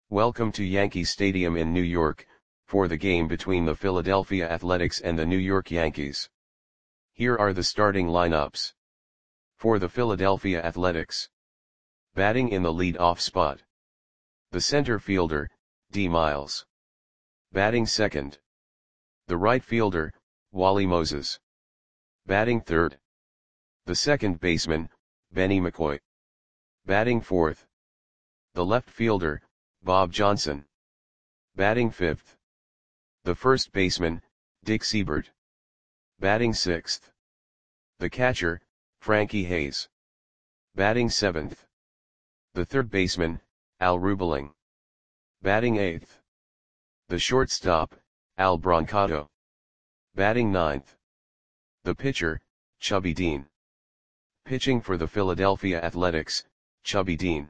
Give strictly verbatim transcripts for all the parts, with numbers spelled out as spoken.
Welcome to Yankee Stadium in New York, for the game between the Philadelphia Athletics and the New York Yankees. Here are the starting lineups. For the Philadelphia Athletics. Batting in the lead-off spot. The center fielder, D. Miles. Batting second. The right fielder, Wally Moses. Batting third. The second baseman, Benny McCoy. Batting fourth. The left fielder, Bob Johnson. Batting fifth. The first baseman, Dick Seibert. Batting sixth. The catcher, Frankie Hayes. Batting seventh. The third baseman, Al Rubeling. Batting eighth. The shortstop, Al Brancato. Batting ninth. The pitcher, Chubby Dean. Pitching for the Philadelphia Athletics, Chubby Dean.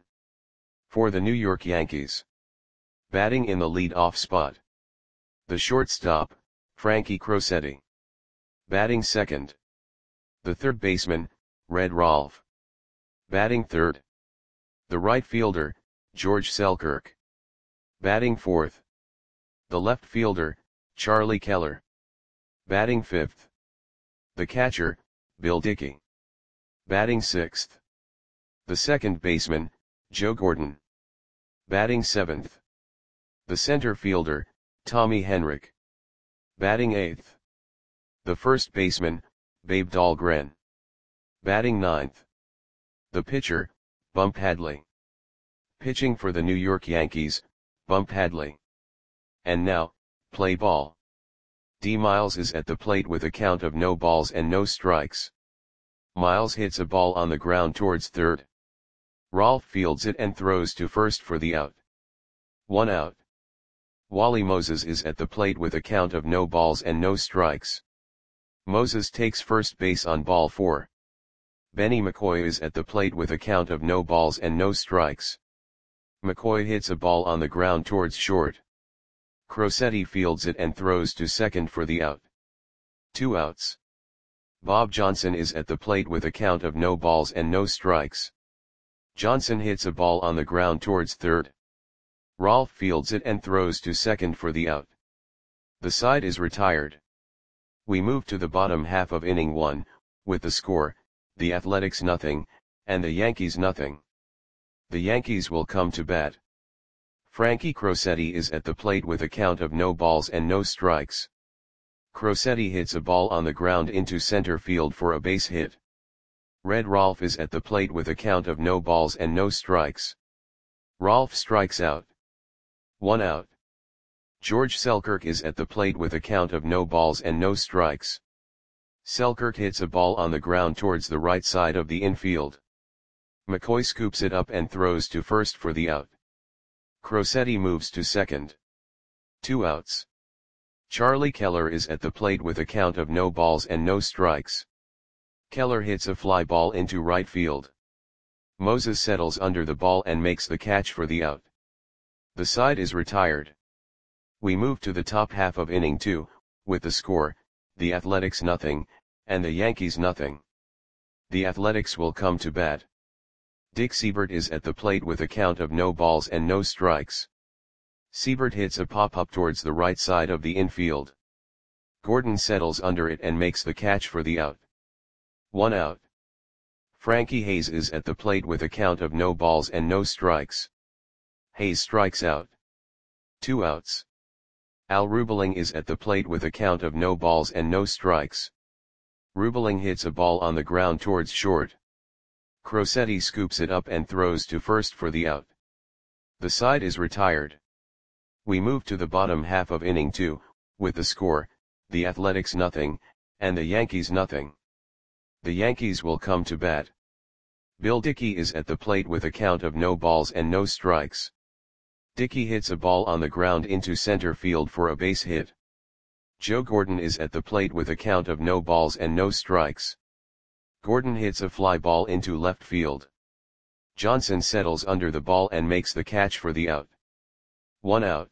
For the New York Yankees. Batting in the lead-off spot. The shortstop, Frankie Crosetti. Batting second. The third baseman, Red Rolfe. Batting third. The right fielder, George Selkirk. Batting fourth. The left fielder, Charlie Keller. Batting fifth. The catcher, Bill Dickey. Batting sixth. The second baseman, Joe Gordon. Batting seventh. The center fielder, Tommy Henrich. Batting eighth. The first baseman, Babe Dahlgren. Batting ninth. The pitcher, Bump Hadley. Pitching for the New York Yankees, Bump Hadley. And now, play ball. D. Miles is at the plate with a count of no balls and no strikes. Miles hits a ball on the ground towards third. Rolfe fields it and throws to first for the out. One out. Wally Moses is at the plate with a count of no balls and no strikes. Moses takes first base on ball four. Benny McCoy is at the plate with a count of no balls and no strikes. McCoy hits a ball on the ground towards short. Crosetti fields it and throws to second for the out. Two outs. Bob Johnson is at the plate with a count of no balls and no strikes. Johnson hits a ball on the ground towards third. Rolfe fields it and throws to second for the out. The side is retired. We move to the bottom half of inning one, with the score, the Athletics nothing, and the Yankees nothing. The Yankees will come to bat. Frankie Crosetti is at the plate with a count of no balls and no strikes. Crosetti hits a ball on the ground into center field for a base hit. Red Rolfe is at the plate with a count of no balls and no strikes. Rolfe strikes out. One out. George Selkirk is at the plate with a count of no balls and no strikes. Selkirk hits a ball on the ground towards the right side of the infield. McCoy scoops it up and throws to first for the out. Crosetti moves to second. Two outs. Charlie Keller is at the plate with a count of no balls and no strikes. Keller hits a fly ball into right field. Moses settles under the ball and makes the catch for the out. The side is retired. We move to the top half of inning two, with the score, the Athletics nothing, and the Yankees nothing. The Athletics will come to bat. Dick Seibert is at the plate with a count of no balls and no strikes. Seibert hits a pop-up towards the right side of the infield. Gordon settles under it and makes the catch for the out. One out. Frankie Hayes is at the plate with a count of no balls and no strikes. Hayes strikes out. Two outs. Al Rubeling is at the plate with a count of no balls and no strikes. Rubeling hits a ball on the ground towards short. Crosetti scoops it up and throws to first for the out. The side is retired. We move to the bottom half of inning two, with the score, the Athletics nothing, and the Yankees nothing. The Yankees will come to bat. Bill Dickey is at the plate with a count of no balls and no strikes. Dickey hits a ball on the ground into center field for a base hit. Joe Gordon is at the plate with a count of no balls and no strikes. Gordon hits a fly ball into left field. Johnson settles under the ball and makes the catch for the out. One out.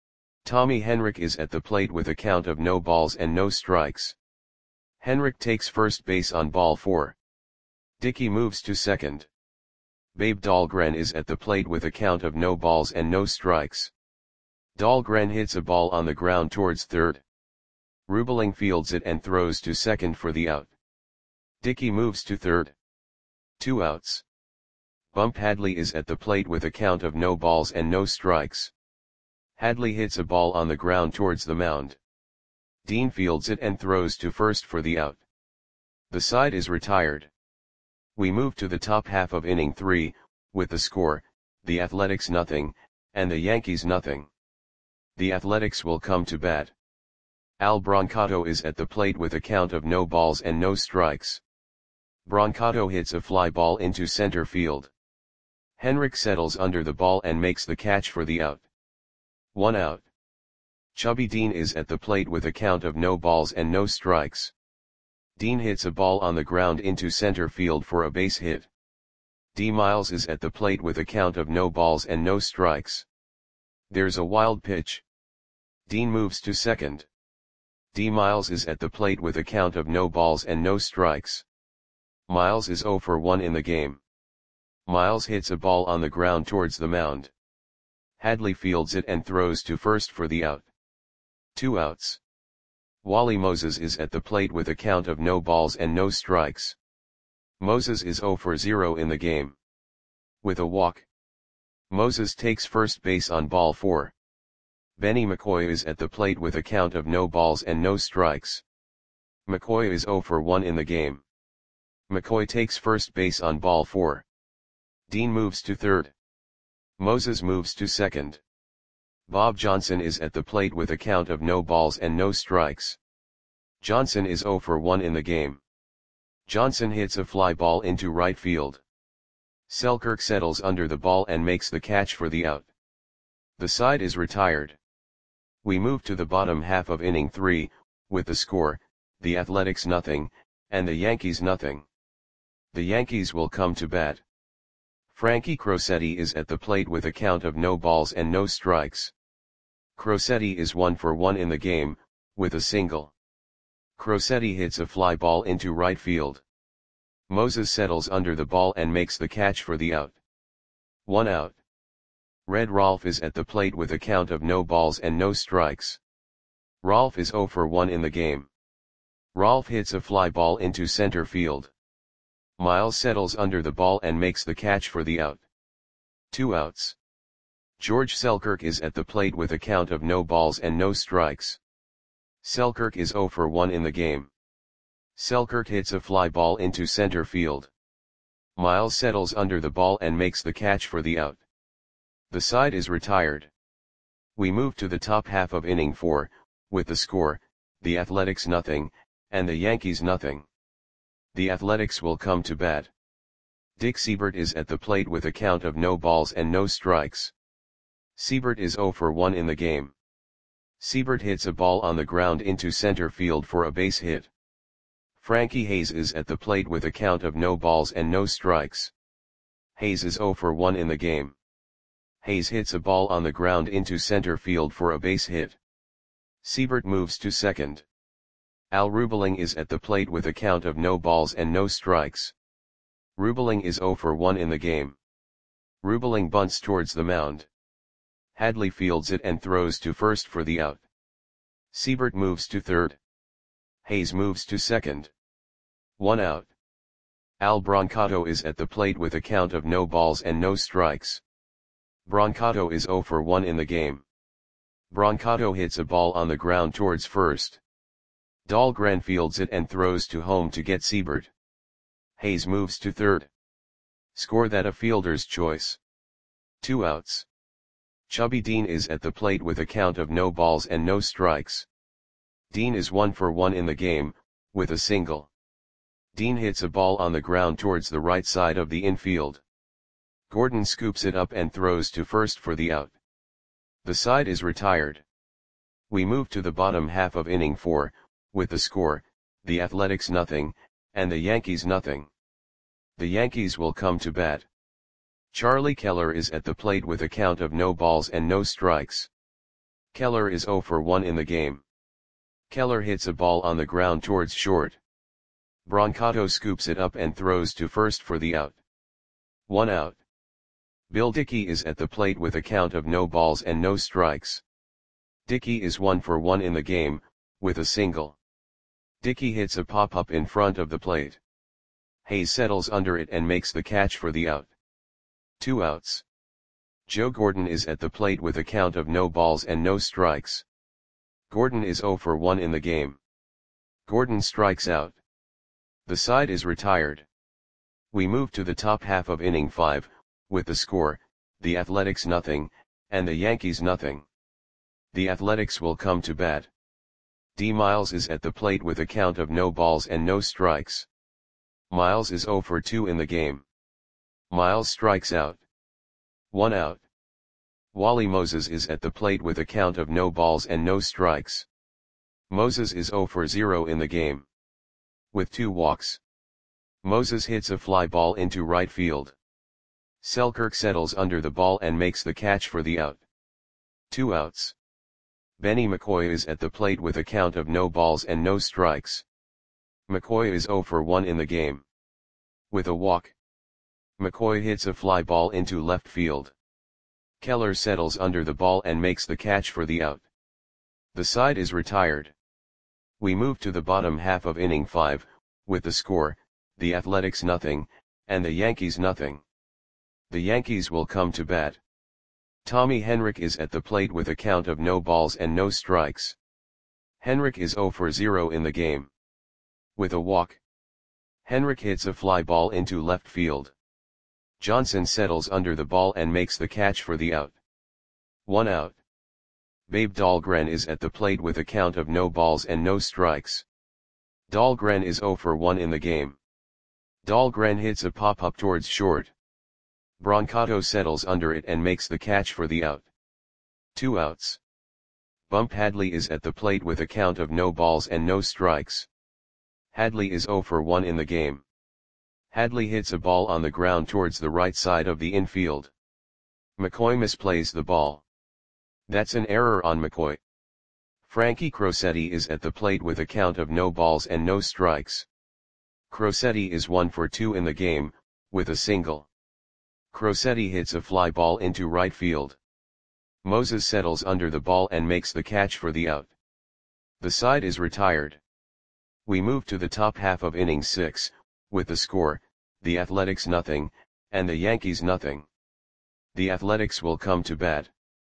Tommy Henrich is at the plate with a count of no balls and no strikes. Henrich takes first base on ball four. Dickey moves to second. Babe Dahlgren is at the plate with a count of no balls and no strikes. Dahlgren hits a ball on the ground towards third. Rubeling fields it and throws to second for the out. Dickey moves to third. Two outs. Bump Hadley is at the plate with a count of no balls and no strikes. Hadley hits a ball on the ground towards the mound. Dean fields it and throws to first for the out. The side is retired. We move to the top half of inning three, with the score, the Athletics nothing, and the Yankees nothing. The Athletics will come to bat. Al Brancato is at the plate with a count of no balls and no strikes. Brancato hits a fly ball into center field. Henrik settles under the ball and makes the catch for the out. One out. Chubby Dean is at the plate with a count of no balls and no strikes. Dean hits a ball on the ground into center field for a base hit. D. Miles is at the plate with a count of no balls and no strikes. There's a wild pitch. Dean moves to second. D. Miles is at the plate with a count of no balls and no strikes. Miles is oh for one in the game. Miles hits a ball on the ground towards the mound. Hadley fields it and throws to first for the out. Two outs. Wally Moses is at the plate with a count of no balls and no strikes. Moses is oh for zero in the game. With a walk. Moses takes first base on ball four. Benny McCoy is at the plate with a count of no balls and no strikes. McCoy is oh for one in the game. McCoy takes first base on ball four. Dean moves to third. Moses moves to second. Bob Johnson is at the plate with a count of no balls and no strikes. Johnson is oh for one in the game. Johnson hits a fly ball into right field. Selkirk settles under the ball and makes the catch for the out. The side is retired. We move to the bottom half of inning three, with the score, the Athletics nothing, and the Yankees nothing. The Yankees will come to bat. Frankie Crosetti is at the plate with a count of no balls and no strikes. Crosetti is one for one in the game, with a single. Crosetti hits a fly ball into right field. Moses settles under the ball and makes the catch for the out. One out. Red Rolfe is at the plate with a count of no balls and no strikes. Rolfe is oh for one in the game. Rolfe hits a fly ball into center field. Miles settles under the ball and makes the catch for the out. Two outs. George Selkirk is at the plate with a count of no balls and no strikes. Selkirk is oh for one in the game. Selkirk hits a fly ball into center field. Miles settles under the ball and makes the catch for the out. The side is retired. We move to the top half of inning four, with the score, the Athletics nothing, and the Yankees nothing. The Athletics will come to bat. Dick Siebert is at the plate with a count of no balls and no strikes. Siebert is oh for one in the game. Siebert hits a ball on the ground into center field for a base hit. Frankie Hayes is at the plate with a count of no balls and no strikes. Hayes is oh for one in the game. Hayes hits a ball on the ground into center field for a base hit. Siebert moves to second. Al Rubeling is at the plate with a count of no balls and no strikes. Rubeling is oh for one in the game. Rubeling bunts towards the mound. Hadley fields it and throws to first for the out. Siebert moves to third. Hayes moves to second. One out. Al Brancato is at the plate with a count of no balls and no strikes. Brancato is oh for one in the game. Brancato hits a ball on the ground towards first. Dahlgren fields it and throws to home to get Siebert. Hayes moves to third. Score that a fielder's choice. Two outs. Chubby Dean is at the plate with a count of no balls and no strikes. Dean is one for one in the game, with a single. Dean hits a ball on the ground towards the right side of the infield. Gordon scoops it up and throws to first for the out. The side is retired. We move to the bottom half of inning four, with the score, the Athletics nothing, and the Yankees nothing. The Yankees will come to bat. Charlie Keller is at the plate with a count of no balls and no strikes. Keller is oh for one in the game. Keller hits a ball on the ground towards short. Brancato scoops it up and throws to first for the out. One out. Bill Dickey is at the plate with a count of no balls and no strikes. Dickey is one for one in the game, with a single. Dickey hits a pop-up in front of the plate. Hayes settles under it and makes the catch for the out. Two outs. Joe Gordon is at the plate with a count of no balls and no strikes. Gordon is oh for one in the game. Gordon strikes out. The side is retired. We move to the top half of inning five, with the score, the Athletics nothing, and the Yankees nothing. The Athletics will come to bat. D. Miles is at the plate with a count of no balls and no strikes. Miles is oh for two in the game. Miles strikes out. One out. Wally Moses is at the plate with a count of no balls and no strikes. Moses is oh for zero in the game. With two walks. Moses hits a fly ball into right field. Selkirk settles under the ball and makes the catch for the out. Two outs. Benny McCoy is at the plate with a count of no balls and no strikes. McCoy is oh for one in the game. With a walk. McCoy hits a fly ball into left field. Keller settles under the ball and makes the catch for the out. The side is retired. We move to the bottom half of inning five, with the score, the Athletics nothing, and the Yankees nothing. The Yankees will come to bat. Tommy Henrich is at the plate with a count of no balls and no strikes. Henrich is oh for zero in the game. With a walk. Henrich hits a fly ball into left field. Johnson settles under the ball and makes the catch for the out. One out. Babe Dahlgren is at the plate with a count of no balls and no strikes. Dahlgren is oh for one in the game. Dahlgren hits a pop-up towards short. Brancato settles under it and makes the catch for the out. Two outs. Bump Hadley is at the plate with a count of no balls and no strikes. Hadley is oh for one in the game. Hadley hits a ball on the ground towards the right side of the infield. McCoy misplays the ball. That's an error on McCoy. Frankie Crosetti is at the plate with a count of no balls and no strikes. Crosetti is one for two in the game, with a single. Crosetti hits a fly ball into right field. Moses settles under the ball and makes the catch for the out. The side is retired. We move to the top half of inning six, with the score, the Athletics nothing, and the Yankees nothing. The Athletics will come to bat.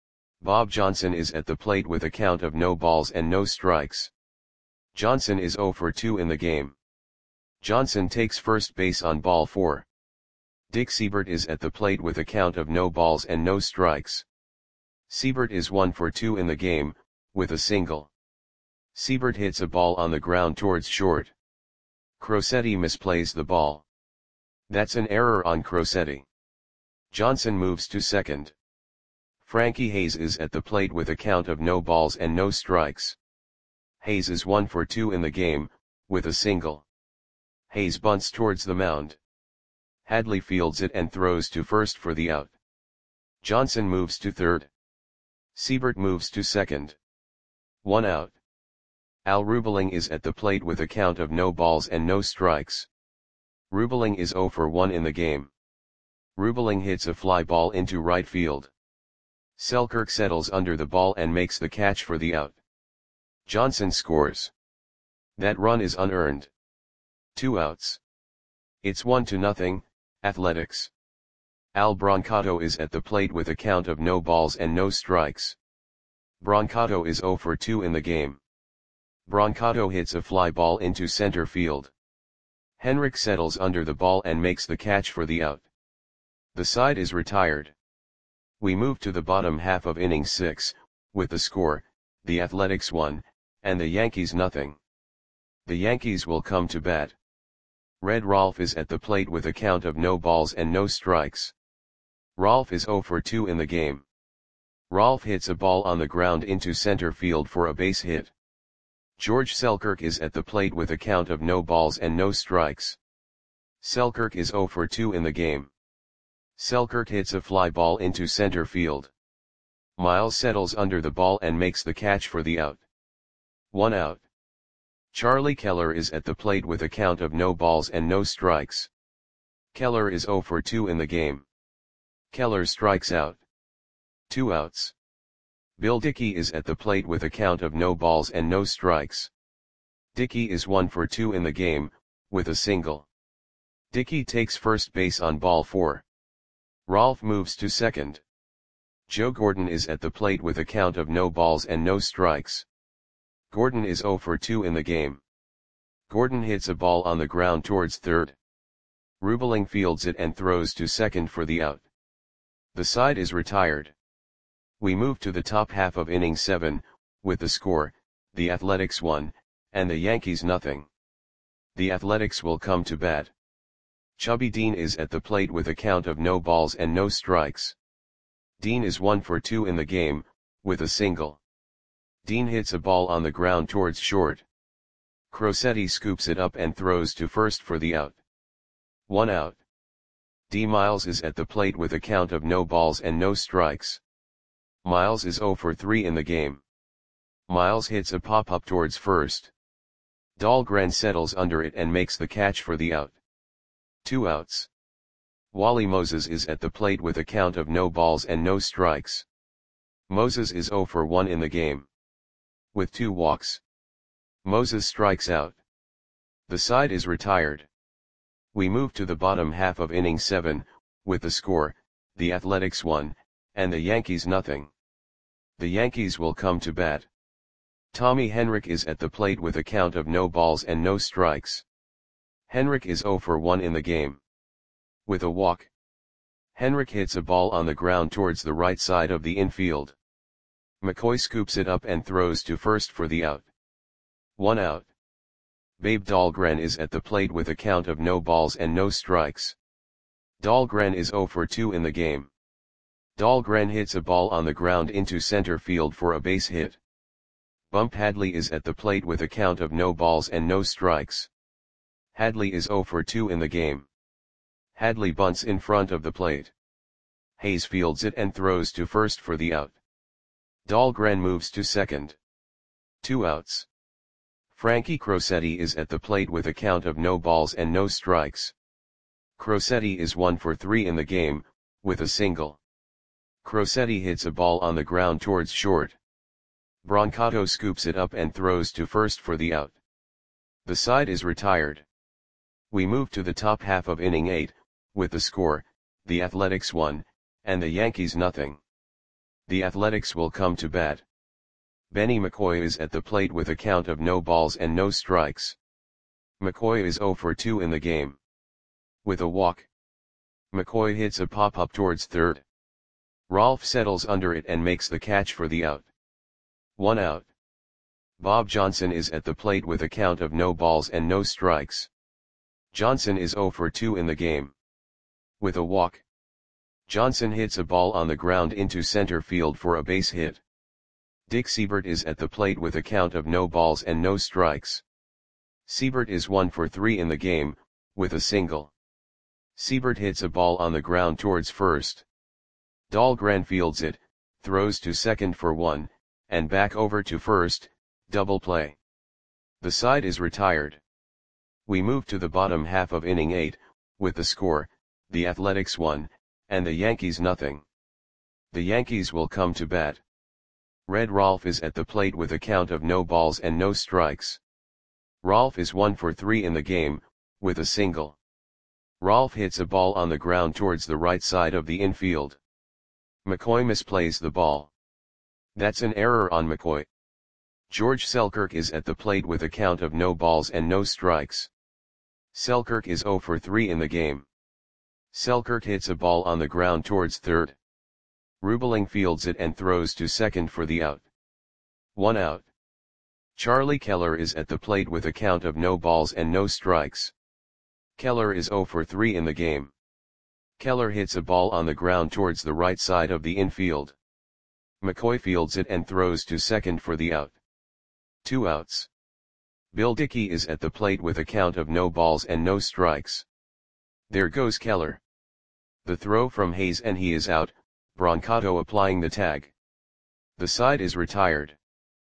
Bob Johnson is at the plate with a count of no balls and no strikes. Johnson is oh for two in the game. Johnson takes first base on ball four. Dick Seibert is at the plate with a count of no balls and no strikes. Seibert is one for two in the game, with a single. Seibert hits a ball on the ground towards short. Crosetti misplays the ball. That's an error on Crosetti. Johnson moves to second. Frankie Hayes is at the plate with a count of no balls and no strikes. Hayes is one for two in the game, with a single. Hayes bunts towards the mound. Hadley fields it and throws to first for the out. Johnson moves to third. Seibert moves to second. One out. Al Rubeling is at the plate with a count of no balls and no strikes. Rubeling is oh for one in the game. Rubeling hits a fly ball into right field. Selkirk settles under the ball and makes the catch for the out. Johnson scores. That run is unearned. Two outs. It's one to nothing, Athletics. Al Brancato is at the plate with a count of no balls and no strikes. Brancato is oh for two in the game. Brancato hits a fly ball into center field. Henrich settles under the ball and makes the catch for the out. The side is retired. We move to the bottom half of inning six, with the score, the Athletics one, and the Yankees nothing. The Yankees will come to bat. Red Rolfe is at the plate with a count of no balls and no strikes. Rolfe is oh for two in the game. Rolfe hits a ball on the ground into center field for a base hit. George Selkirk is at the plate with a count of no balls and no strikes. Selkirk is oh for two in the game. Selkirk hits a fly ball into center field. Miles settles under the ball and makes the catch for the out. One out. Charlie Keller is at the plate with a count of no balls and no strikes. Keller is oh for two in the game. Keller strikes out. Two outs. Bill Dickey is at the plate with a count of no balls and no strikes. Dickey is one for two in the game, with a single. Dickey takes first base on ball four. Rolf moves to second. Joe Gordon is at the plate with a count of no balls and no strikes. Gordon is zero for two in the game. Gordon hits a ball on the ground towards third. Rubeling fields it and throws to second for the out. The side is retired. We move to the top half of inning seven, with the score, the Athletics one, and the Yankees nothing. The Athletics will come to bat. Chubby Dean is at the plate with a count of no balls and no strikes. Dean is one for two in the game, with a single. Dean hits a ball on the ground towards short. Crosetti scoops it up and throws to first for the out. One out. D. Miles is at the plate with a count of no balls and no strikes. Miles is zero for three in the game. Miles hits a pop-up towards first. Dahlgren settles under it and makes the catch for the out. Two outs. Wally Moses is at the plate with a count of no balls and no strikes. Moses is zero for one in the game. With two walks. Moses strikes out. The side is retired. We move to the bottom half of inning seven, with the score, the Athletics one, and the Yankees nothing. The Yankees will come to bat. Tommy Henrich is at the plate with a count of no balls and no strikes. Henrich is zero for one in the game. With a walk. Henrich hits a ball on the ground towards the right side of the infield. McCoy scoops it up and throws to first for the out. One out. Babe Dahlgren is at the plate with a count of no balls and no strikes. Dahlgren is zero for two in the game. Dahlgren hits a ball on the ground into center field for a base hit. Bump Hadley is at the plate with a count of no balls and no strikes. Hadley is zero for two in the game. Hadley bunts in front of the plate. Hayes fields it and throws to first for the out. Dahlgren moves to second. Two outs. Frankie Crosetti is at the plate with a count of no balls and no strikes. Crosetti is one for three in the game, with a single. Crosetti hits a ball on the ground towards short. Brancato scoops it up and throws to first for the out. The side is retired. We move to the top half of inning eight, with the score, the Athletics one, and the Yankees nothing. The Athletics will come to bat. Benny McCoy is at the plate with a count of no balls and no strikes. McCoy is zero for two in the game. With a walk. McCoy hits a pop-up towards third. Rolf settles under it and makes the catch for the out. One out. Bob Johnson is at the plate with a count of no balls and no strikes. Johnson is zero for two in the game. With a walk. Johnson hits a ball on the ground into center field for a base hit. Dick Siebert is at the plate with a count of no balls and no strikes. Siebert is one for three in the game, with a single. Siebert hits a ball on the ground towards first. Dahlgren fields it, throws to second for one, and back over to first, double play. The side is retired. We move to the bottom half of inning eight, with the score, the Athletics one, and the Yankees nothing. The Yankees will come to bat. Red Rolf is at the plate with a count of no balls and no strikes. Rolf is one for three in the game, with a single. Rolf hits a ball on the ground towards the right side of the infield. McCoy misplays the ball. That's an error on McCoy. George Selkirk is at the plate with a count of no balls and no strikes. Selkirk is zero for three in the game. Selkirk hits a ball on the ground towards third. Rubeling fields it and throws to second for the out. One out. Charlie Keller is at the plate with a count of no balls and no strikes. Keller is zero for three in the game. Keller hits a ball on the ground towards the right side of the infield. McCoy fields it and throws to second for the out. Two outs. Bill Dickey is at the plate with a count of no balls and no strikes. There goes Keller. The throw from Hayes and he is out, Brancato applying the tag. The side is retired.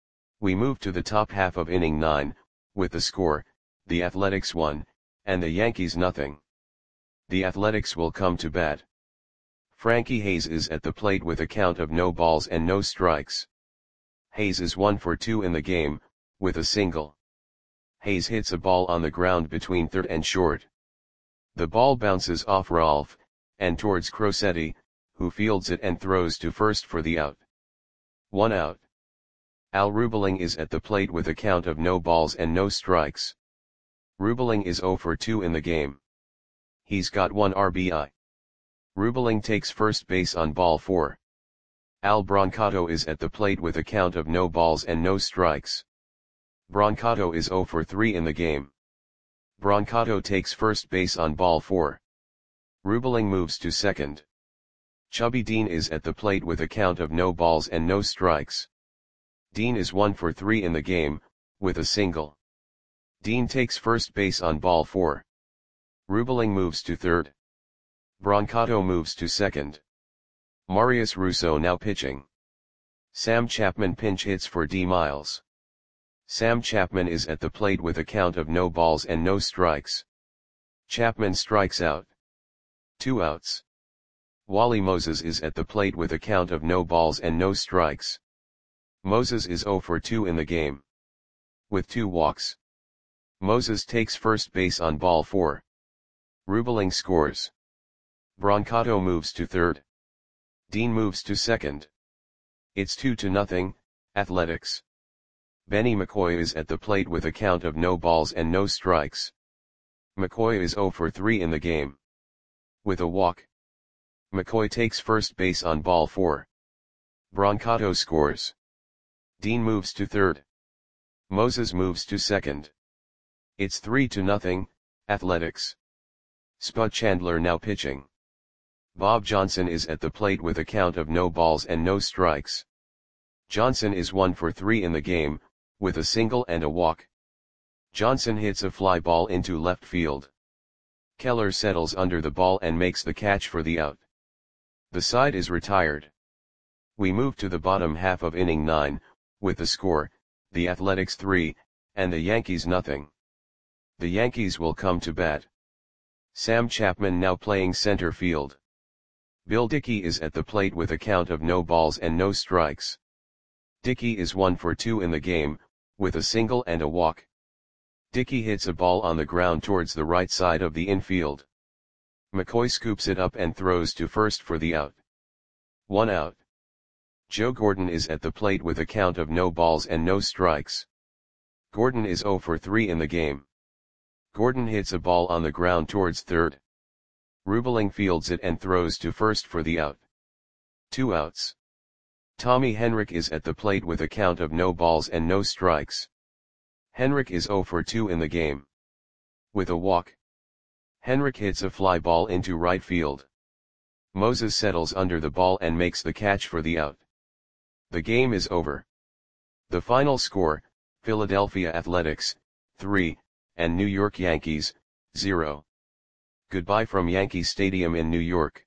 We move to the top half of inning nine, with the score, the Athletics one, and the Yankees nothing. The Athletics will come to bat. Frankie Hayes is at the plate with a count of no balls and no strikes. Hayes is one for two in the game, with a single. Hayes hits a ball on the ground between third and short. The ball bounces off Rolf, and towards Crosetti, who fields it and throws to first for the out. One out. Al Rubeling is at the plate with a count of no balls and no strikes. Rubeling is zero for two in the game. He's got one R B I. Rubeling takes first base on ball four. Al Brancato is at the plate with a count of no balls and no strikes. Brancato is zero for three in the game. Brancato takes first base on ball four. Rubeling moves to second. Chubby Dean is at the plate with a count of no balls and no strikes. Dean is one for three in the game, with a single. Dean takes first base on ball four. Rubeling moves to third. Brancato moves to second. Marius Russo now pitching. Sam Chapman pinch hits for D. Miles. Sam Chapman is at the plate with a count of no balls and no strikes. Chapman strikes out. Two outs. Wally Moses is at the plate with a count of no balls and no strikes. Moses is zero for two in the game. With two walks. Moses takes first base on ball four. Rubeling scores. Brancato moves to third. Dean moves to second. It's two to nothing, Athletics. Benny McCoy is at the plate with a count of no balls and no strikes. McCoy is zero for three in the game. With a walk. McCoy takes first base on ball four. Brancato scores. Dean moves to third. Moses moves to second. It's three to nothing, Athletics. Spud Chandler now pitching. Bob Johnson is at the plate with a count of no balls and no strikes. Johnson is one for three in the game, with a single and a walk. Johnson hits a fly ball into left field. Keller settles under the ball and makes the catch for the out. The side is retired. We move to the bottom half of inning nine, with the score, the Athletics three, and the Yankees nothing. The Yankees will come to bat. Sam Chapman now playing center field. Bill Dickey is at the plate with a count of no balls and no strikes. Dickey is one for two in the game, with a single and a walk. Dickey hits a ball on the ground towards the right side of the infield. McCoy scoops it up and throws to first for the out. One out. Joe Gordon is at the plate with a count of no balls and no strikes. Gordon is zero for three in the game. Gordon hits a ball on the ground towards third. Rubeling fields it and throws to first for the out. Two outs. Tommy Henrich is at the plate with a count of no balls and no strikes. Henrich is zero for two in the game. With a walk. Henrich hits a fly ball into right field. Moses settles under the ball and makes the catch for the out. The game is over. The final score, Philadelphia Athletics, three, and New York Yankees, zero. Goodbye from Yankee Stadium in New York.